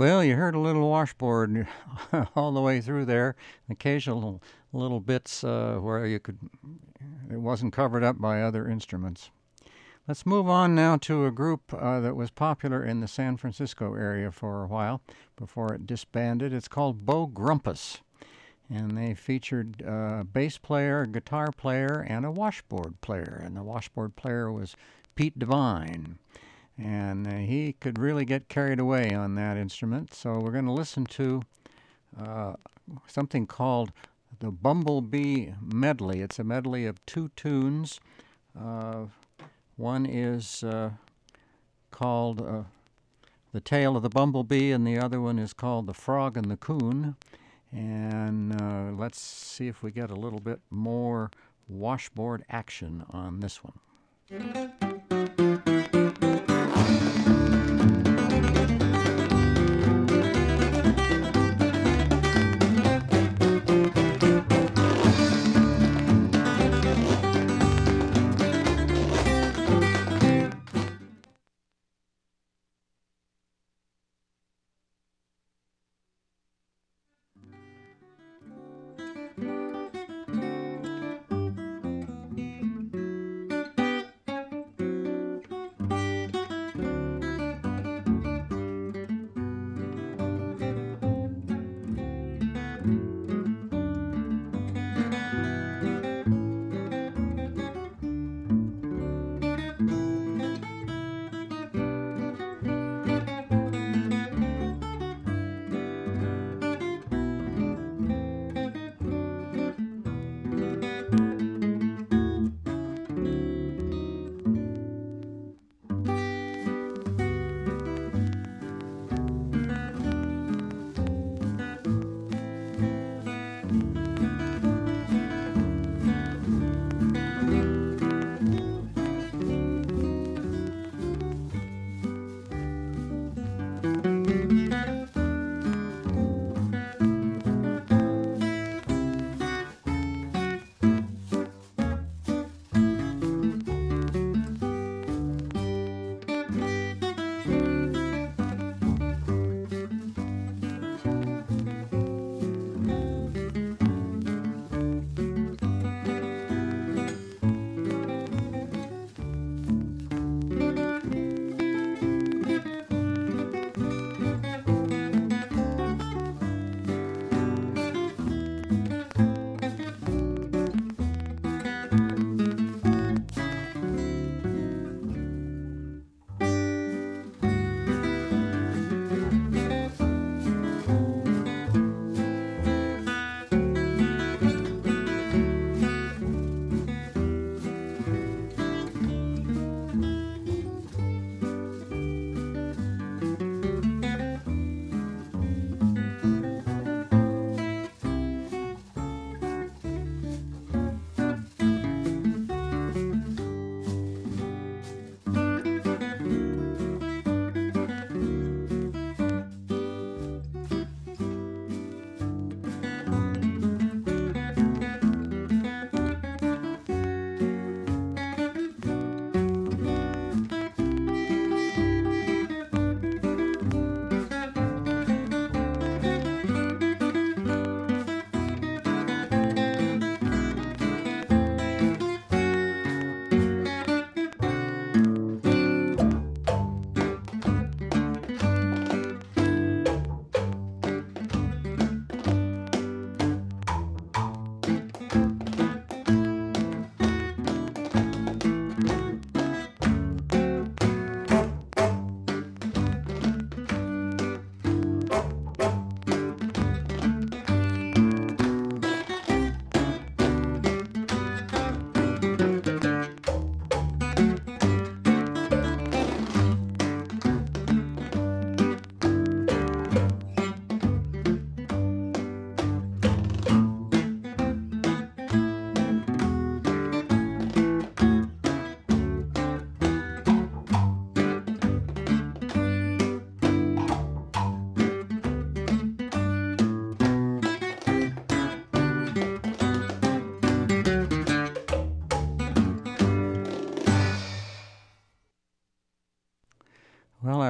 Well, you heard a little washboard all the way through there. Occasional little bits where it wasn't covered up by other instruments. Let's move on now to a group that was popular in the San Francisco area for a while before it disbanded. It's called Bo Grumpus, and they featured a bass player, a guitar player, and a washboard player. And the washboard player was Pete Devine, and he could really get carried away on that instrument. So we're going to listen to uh, something called the Bumblebee Medley. It's a medley of two tunes. Uh, One is called The Tale of the Bumblebee, and the other one is called The Frog and the Coon. And let's see if we get a little bit more washboard action on this one.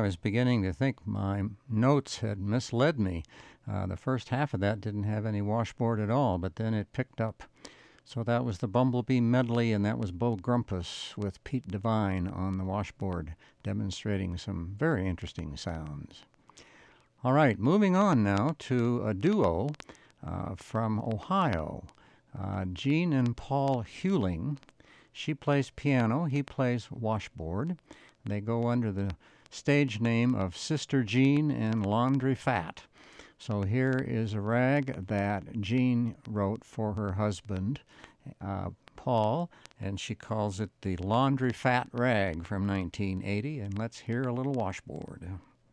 I was beginning to think my notes had misled me. The first half of that didn't have any washboard at all, but then it picked up. So that was the Bumblebee medley, and that was Bo Grumpus with Pete Devine on the washboard, demonstrating some very interesting sounds. All right, moving on now to a duo from Ohio, Gene and Paul Huling. She plays piano, he plays washboard. They go under the stage name of Sister Jean and Laundry Fat. So here is a rag that Jean wrote for her husband, Paul, and she calls it the Laundry Fat Rag from 1980. And let's hear a little washboard.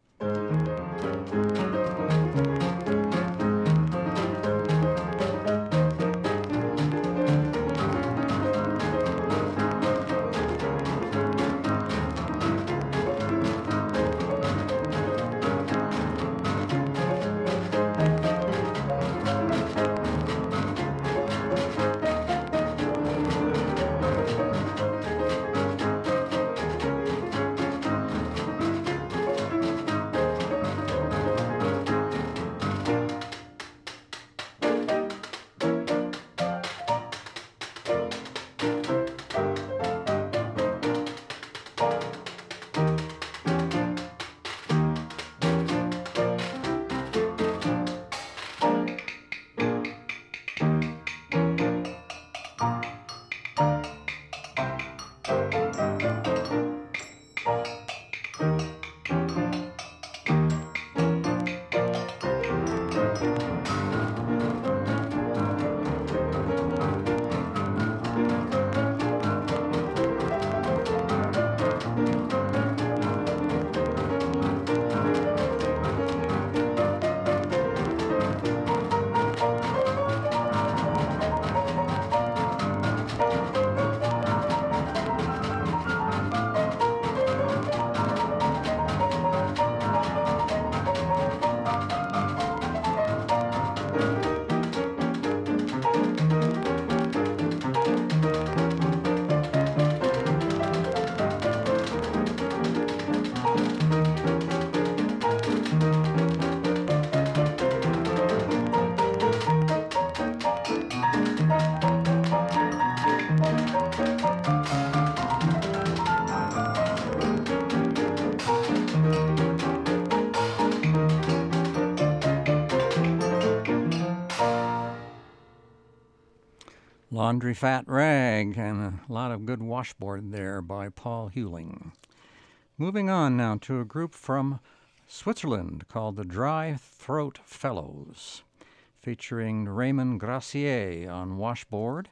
Laundry Fat Rag, and a lot of good washboard there by Paul Huling. Moving on now to a group from Switzerland called the Dry Throat Fellows, featuring Raymond Gracier on washboard.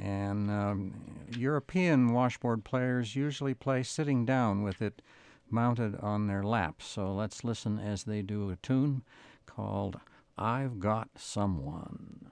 And European washboard players usually play sitting down with it mounted on their laps. So let's listen as they do a tune called I've Got Someone.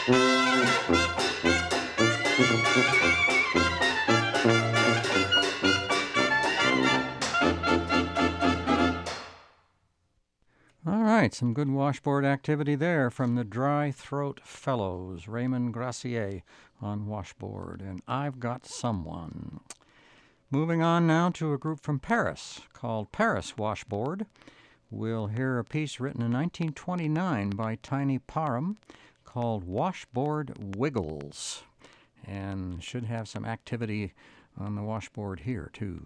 All right, some good washboard activity there from the Dry Throat Fellows, Raymond Gracier on washboard, and I've Got Someone. Moving on now to a group from Paris called Paris Washboard. We'll hear a piece written in 1929 by Tiny Parham called Washboard Wiggles, and should have some activity on the washboard here too.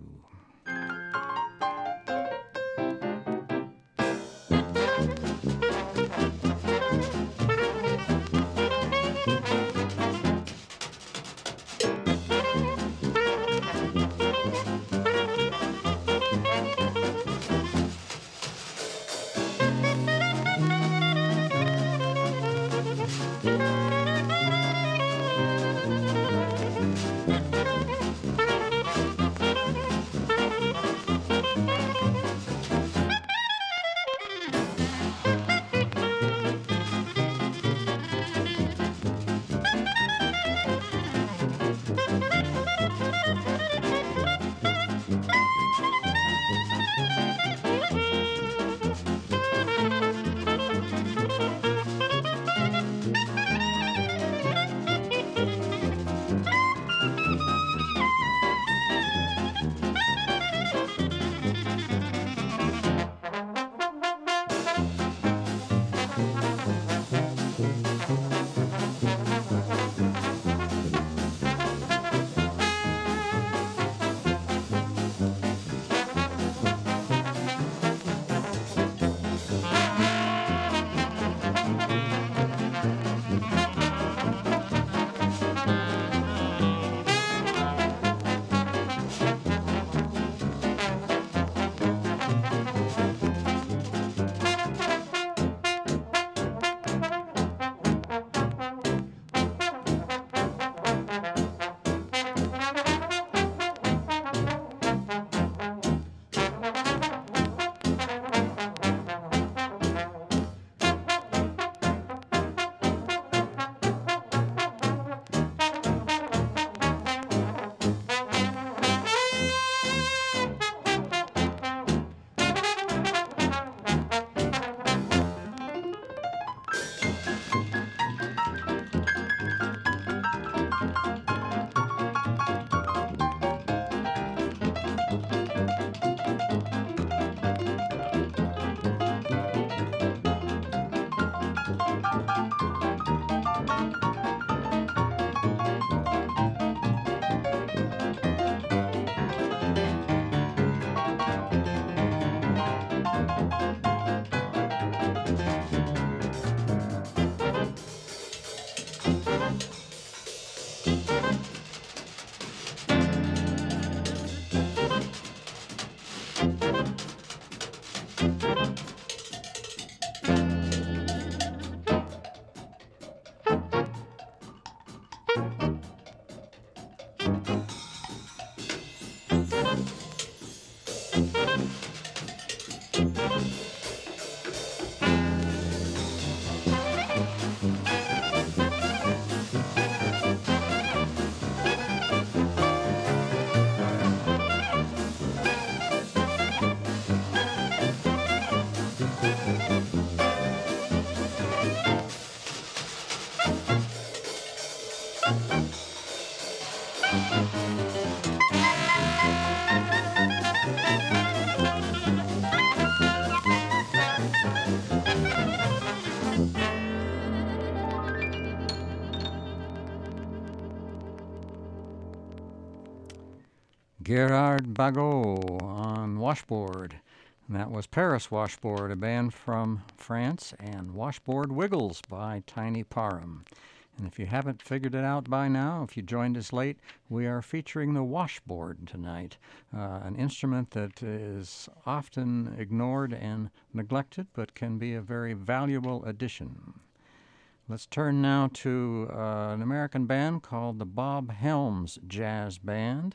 Gerard Bagot on washboard. And that was Paris Washboard, a band from France, and Washboard Wiggles by Tiny Parham. And if you haven't figured it out by now, if you joined us late, we are featuring the washboard tonight, an instrument that is often ignored and neglected, but can be a very valuable addition. Let's turn now to an American band called the Bob Helms Jazz Band,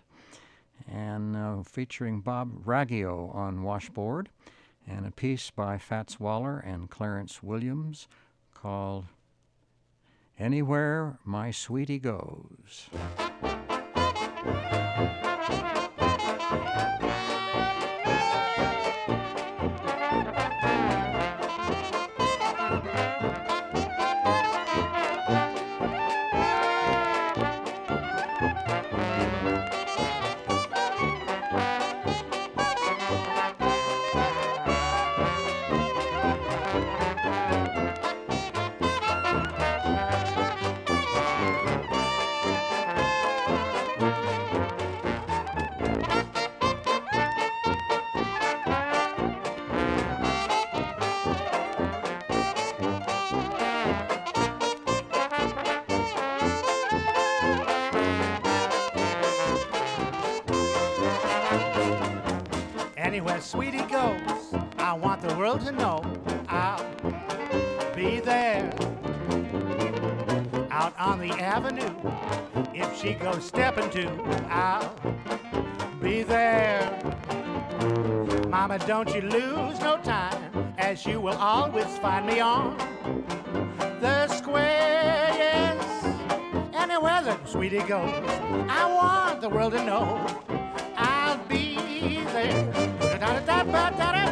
and featuring Bob Raggio on washboard, and a piece by Fats Waller and Clarence Williams called Anywhere My Sweetie Goes. Anywhere sweetie goes, I want the world to know I'll be there. Out on the avenue, if she goes stepping to, I'll be there. Mama, don't you lose no time, as you will always find me on the square, yes. Anywhere that sweetie goes, I want the world to know I'll be there. Da-da-da-da-da-da.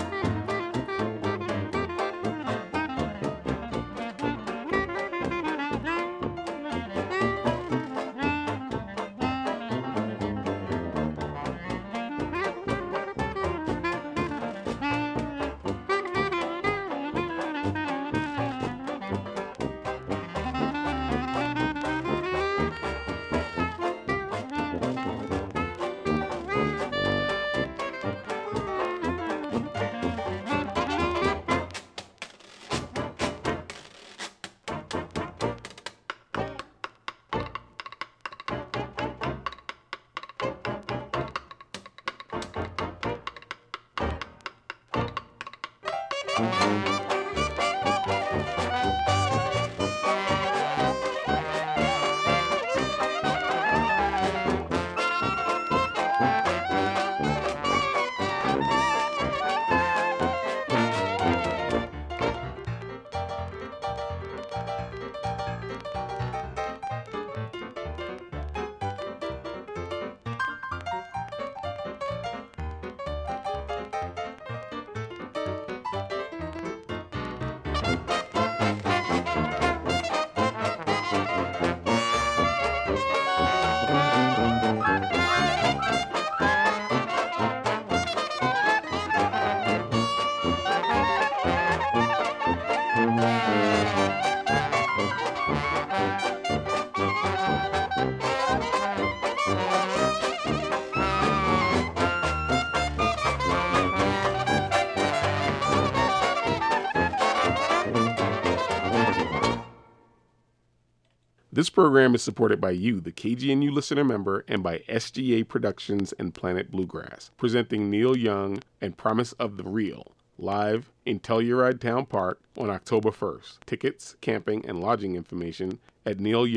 This program is supported by you, the KGNU listener member, and by SGA Productions and Planet Bluegrass, presenting Neil Young and Promise of the Real, live in Telluride Town Park on October 1st. Tickets, camping, and lodging information at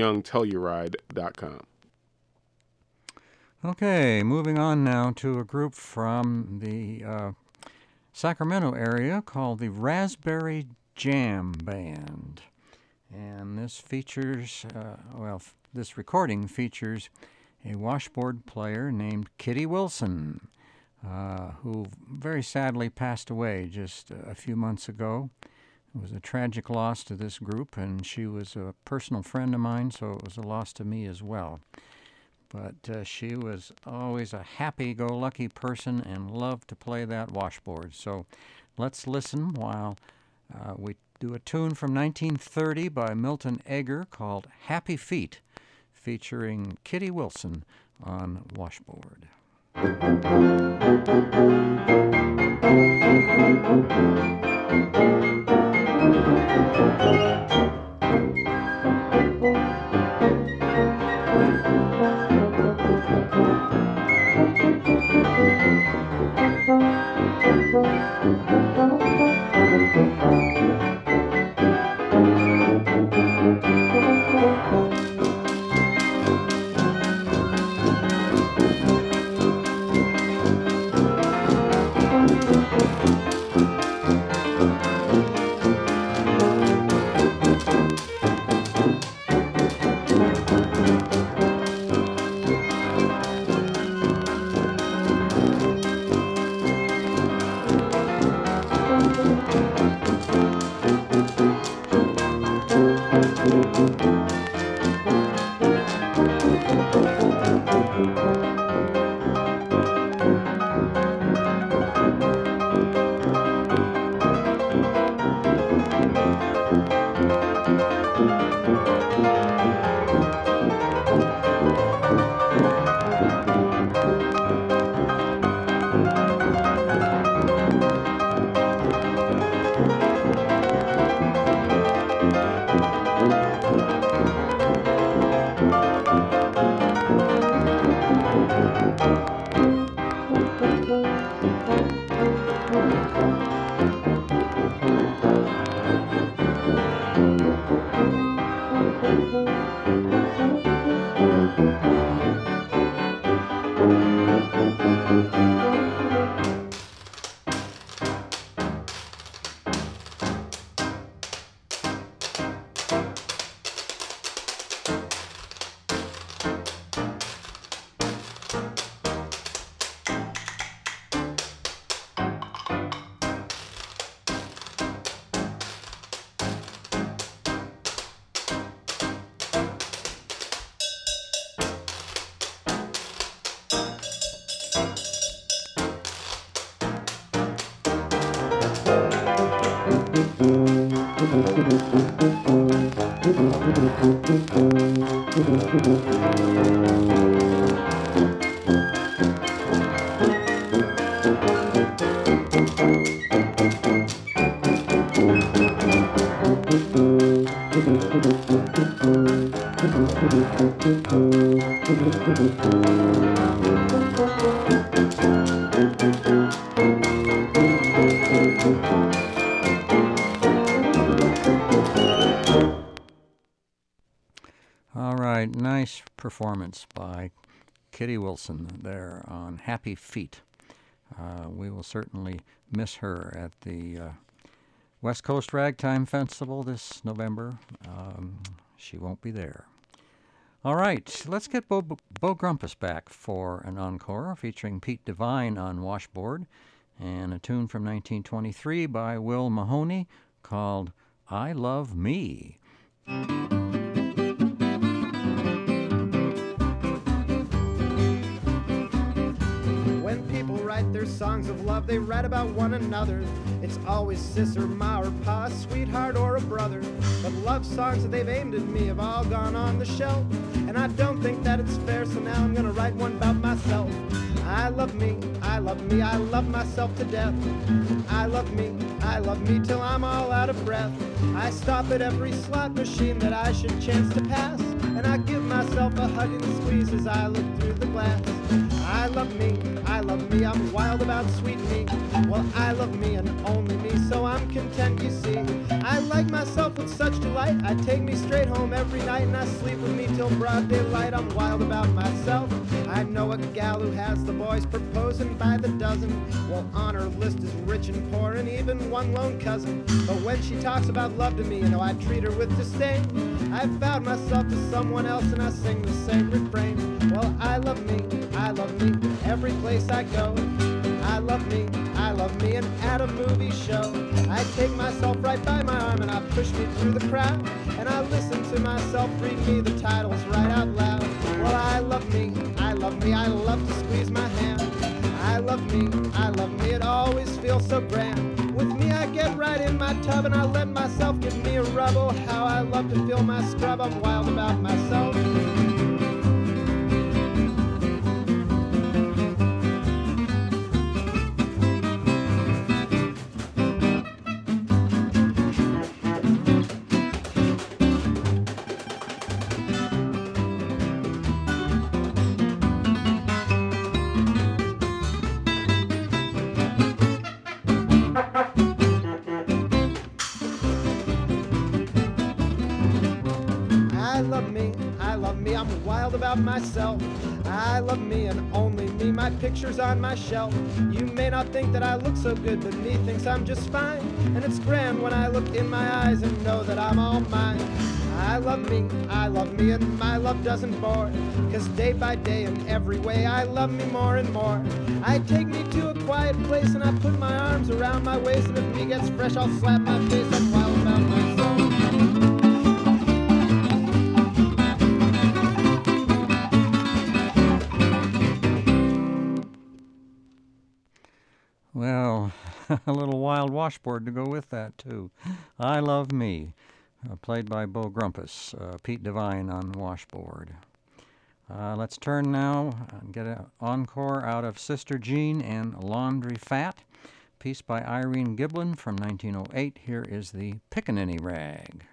neilyoungtelluride.com. Okay, moving on now to a group from the Sacramento area called the Raspberry Jam Band. And this features, this recording features a washboard player named Kitty Wilson, who very sadly passed away just a few months ago. It was a tragic loss to this group, and she was a personal friend of mine, so it was a loss to me as well. But she was always a happy-go-lucky person and loved to play that washboard. So let's listen while we do a tune from 1930 by Milton Egger called Happy Feet, featuring Kitty Wilson on washboard. All right, nice performance by Kitty Wilson there on Happy Feet. We will certainly miss her at the West Coast Ragtime Festival this November. She won't be there. All right, let's get Bo Grumpus back for an encore featuring Pete Devine on washboard and a tune from 1923 by Will Mahoney called I Love Me. When people write their songs of love, they write about one another. It's always sis or ma or pa, sweetheart or a brother. But love songs that they've aimed at me have all gone on the shelf. And I don't think that it's fair, so now I'm gonna write one about myself. I love me, I love me, I love myself to death. I love me till I'm all out of breath. I stop at every slot machine that I should chance to pass, and I give myself a hug and squeeze as I look through the glass. I love me, I'm wild about sweet me. Well, I love me and only me, so I'm content, you see. I like myself with such delight, I take me straight home every night, and I sleep with me till broad daylight. I'm wild about myself. I know a gal who has the boys proposing by the dozen. Well, on her list is rich and poor, and even one lone cousin. But when she talks about love to me, you know I treat her with disdain. I've vowed myself to someone else, and I sing the same refrain. Well, I love me, every place I go. I love me, and at a movie show, I take myself right by my arm and I push me through the crowd, and I listen to myself read me the titles right out loud. Well, I love me, I love to squeeze my hand. I love me, it always feels so grand. With me I get right in my tub and I let myself give me a rub. Oh, how I love to feel my scrub, I'm wild about myself. I'm wild about myself. I love me and only me, my picture's on my shelf. You may not think that I look so good, but me thinks I'm just fine. And it's grand when I look in my eyes and know that I'm all mine. I love me, and my love doesn't bore. 'Cause day by day in every way I love me more and more. I take me to a quiet place and I put my arms around my waist, and if me gets fresh I'll slap my face. I'm wild about myself. Well, a little wild washboard to go with that, too. I Love Me, played by Bo Grumpus, Pete Devine on washboard. Let's turn now and get an encore out of Sister Jean and Laundry Fat, piece by Irene Giblin from 1908. Here is the Pickaninny Rag.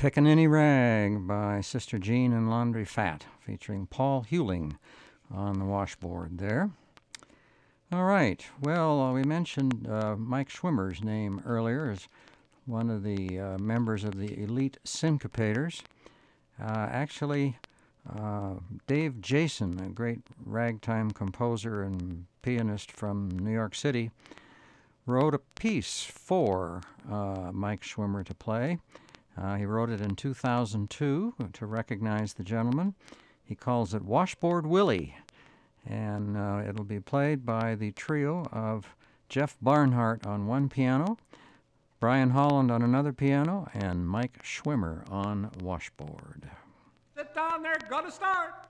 Pickaninny Rag by Sister Jean and Laundry Fat, featuring Paul Hewling on the washboard there. All right. Well, we mentioned Mike Schwimmer's name earlier as one of the members of the Elite Syncopators. Actually, Dave Jason, a great ragtime composer and pianist from New York City, wrote a piece for Mike Schwimmer to play. He wrote it in 2002 to recognize the gentleman. He calls it Washboard Willie, and it'll be played by the trio of Jeff Barnhart on one piano, Brian Holland on another piano, and Mike Schwimmer on washboard. Sit down there, gonna start.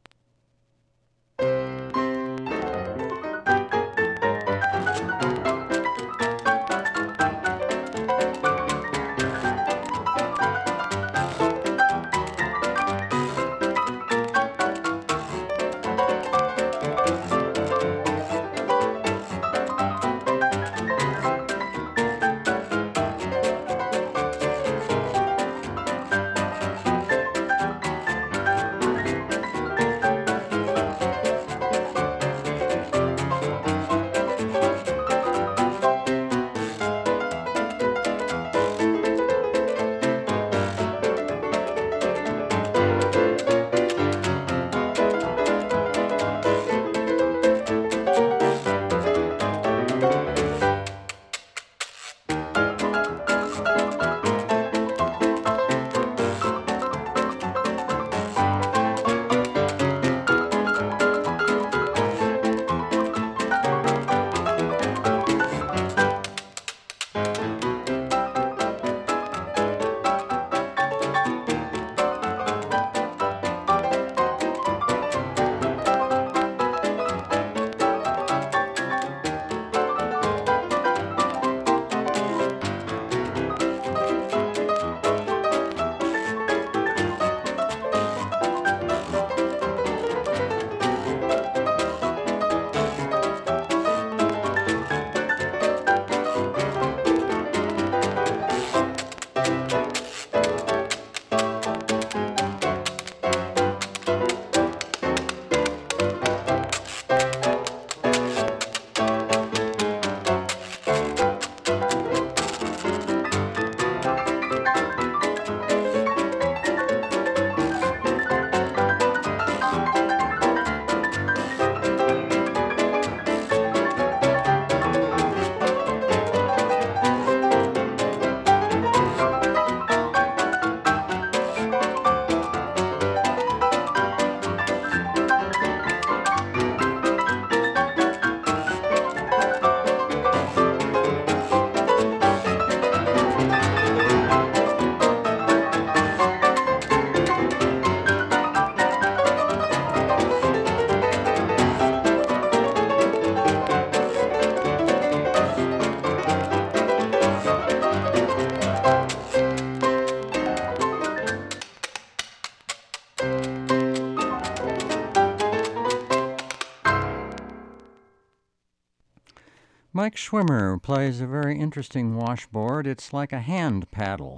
Mike Schwimmer plays a very interesting washboard. It's like a hand paddle,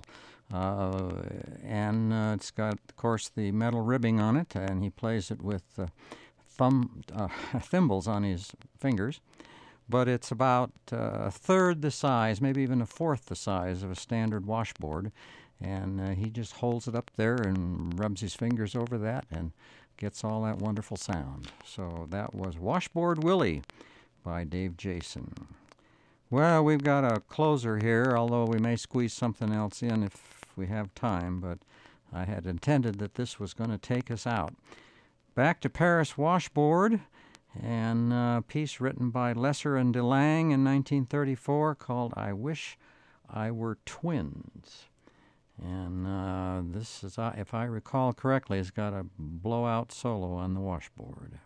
and it's got, of course, the metal ribbing on it, and he plays it with thimbles on his fingers. But it's about a third the size, maybe even a fourth the size of a standard washboard, and he just holds it up there and rubs his fingers over that and gets all that wonderful sound. So that was Washboard Willie by Dave Jason. Well, we've got a closer here, although we may squeeze something else in if we have time, but I had intended that this was going to take us out. Back to Paris Washboard, and a piece written by Lesser and DeLange in 1934 called I Wish I Were Twins. And this is, if I recall correctly, has got a blowout solo on the washboard.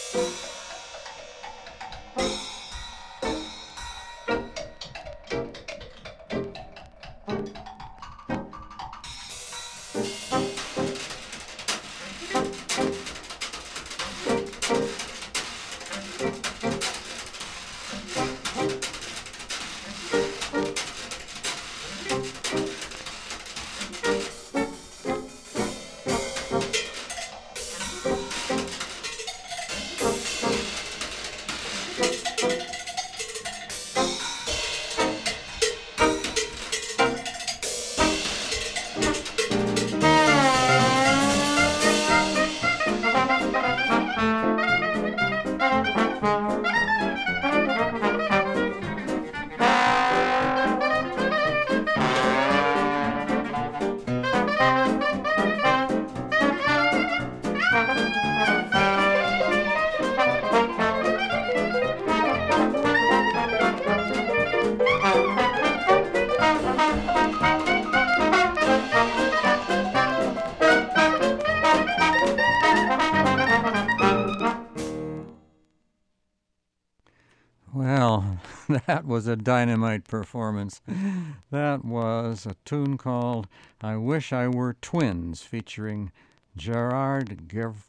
Well, that was a dynamite performance. That was a tune called I Wish I Were Twins, featuring Gerard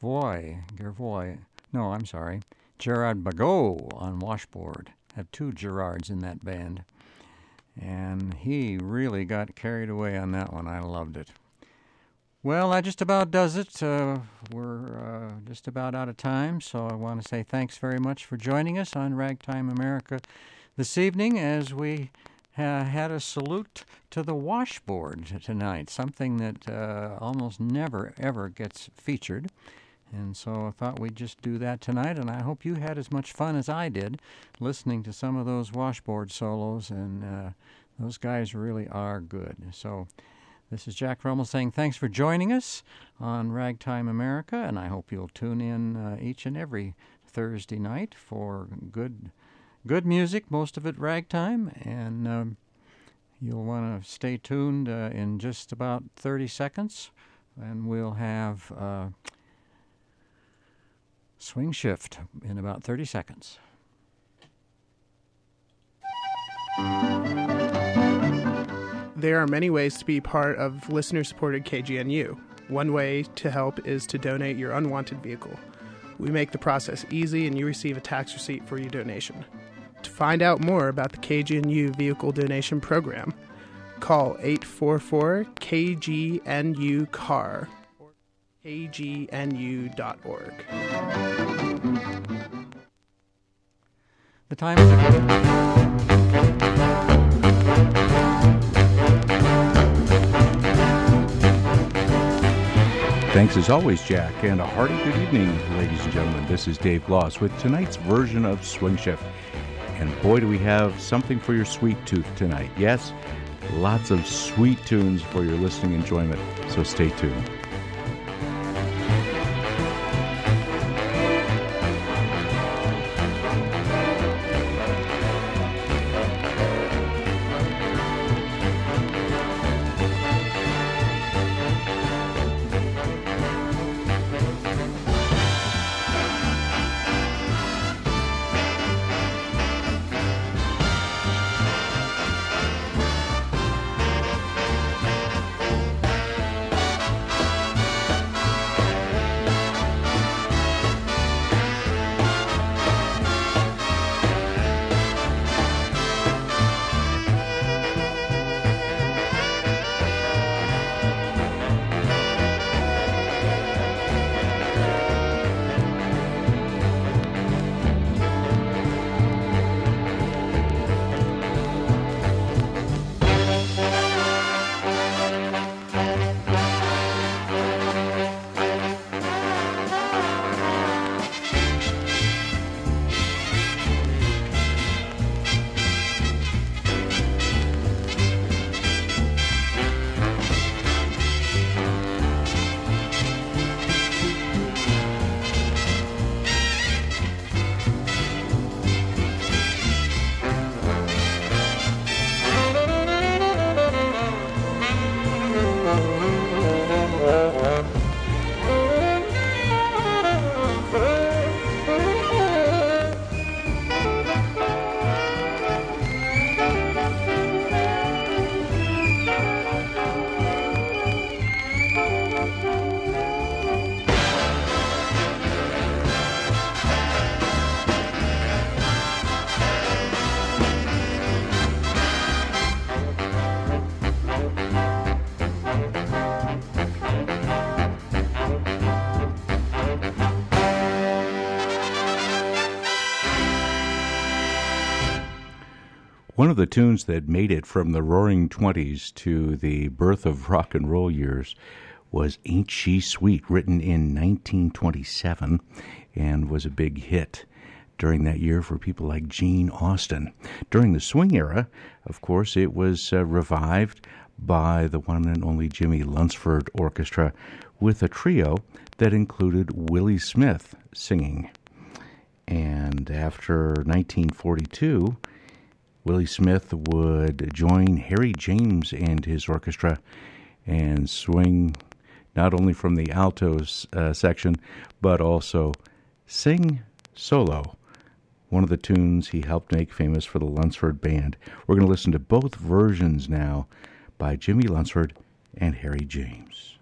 Gervois. No, I'm sorry. Gerard Bagot on washboard. Had two Gerards in that band. And he really got carried away on that one. I loved it. Well, that just about does it. We're just about out of time, so I want to say thanks very much for joining us on Ragtime America this evening as we had a salute to the washboard tonight, something that almost never, ever gets featured. And so I thought we'd just do that tonight, and I hope you had as much fun as I did listening to some of those washboard solos, and those guys really are good. So this is Jack Rummel saying thanks for joining us on Ragtime America, and I hope you'll tune in each and every Thursday night for good music, most of it ragtime, and you'll want to stay tuned in just about 30 seconds, and we'll have Swing Shift in about 30 seconds. There are many ways to be part of listener-supported KGNU. One way to help is to donate your unwanted vehicle. We make the process easy and you receive a tax receipt for your donation. To find out more about the KGNU Vehicle Donation Program, call 844-KGNU-CAR or kgnu.org. The time is Thanks as always, Jack, and a hearty good evening, ladies and gentlemen. This is Dave Gloss with tonight's version of Swing Shift. And boy, do we have something for your sweet tooth tonight. Yes, lots of sweet tunes for your listening enjoyment, so stay tuned. One of the tunes that made it from the Roaring Twenties to the birth of rock and roll years was Ain't She Sweet, written in 1927, and was a big hit during that year for people like Gene Austin. During the swing era, of course, it was revived by the one and only Jimmy Lunsford Orchestra with a trio that included Willie Smith singing. And after 1942, Willie Smith would join Harry James and his orchestra and swing not only from the altos section, but also sing solo, one of the tunes he helped make famous for the Lunsford Band. We're going to listen to both versions now by Jimmy Lunsford and Harry James.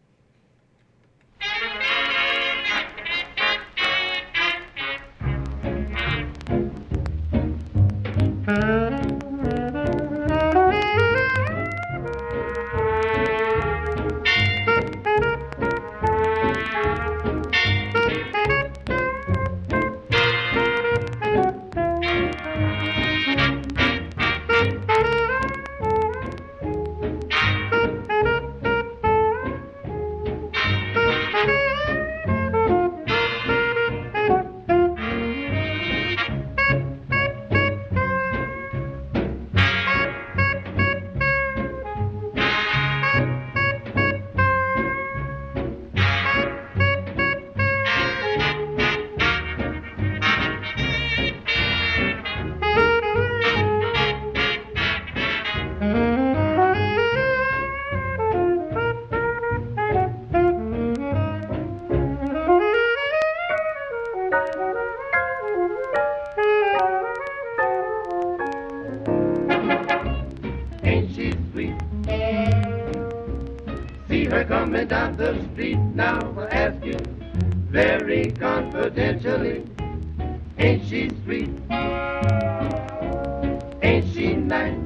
Coming down the street now, I'll ask you very confidentially, ain't she sweet? Ain't she nice?